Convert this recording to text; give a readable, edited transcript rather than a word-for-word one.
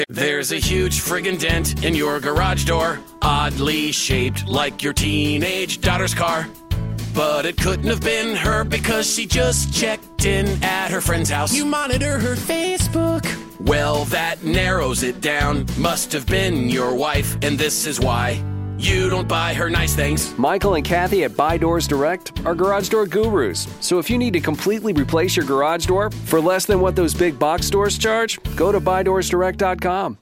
There's a huge friggin' dent in your garage door, oddly shaped like your teenage daughter's car. But it couldn't have been her because she just checked in at her friend's house. You monitor her Facebook. Well, that narrows it down. Must have been your wife, and this is why you don't buy her nice things. Michael and Kathy at Buy Doors Direct are garage door gurus. So if you need to completely replace your garage door for less than what those big box stores charge, go to buydoorsdirect.com.